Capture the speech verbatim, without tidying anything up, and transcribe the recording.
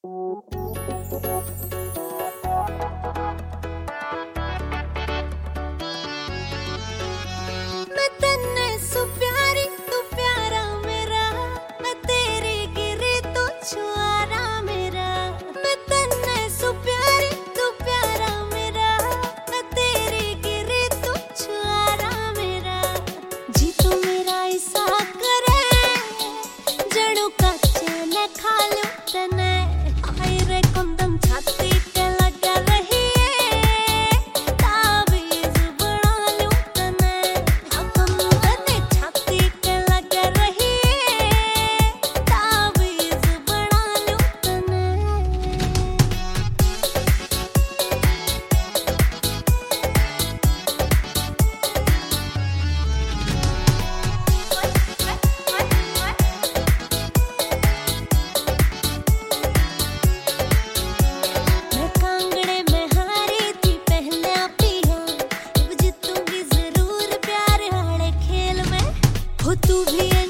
मैं तन्ने सु प्यारी तू प्यारा मेरा, मैं तेरे गिरे तो छुआरा मेरा। मैं तन्ने सु प्यारी तू प्यारा मेरा, मैं तेरे गिरे तो छुआरा मेरा। जी तू मेरा ऐसा करे जड़ू कच्चे न खा लूं तने। हाय रे कुंदम छाती के लगा रही है, ताबीज बना लूं तने। हाँ कुंदम छाती के लगा रही है, ताबीज बना लूं तने। मैं कांगड़े में हारी थी पहले पिया, अब जीतूंगी जरूर प्यार वाले खेल में। हो तू भी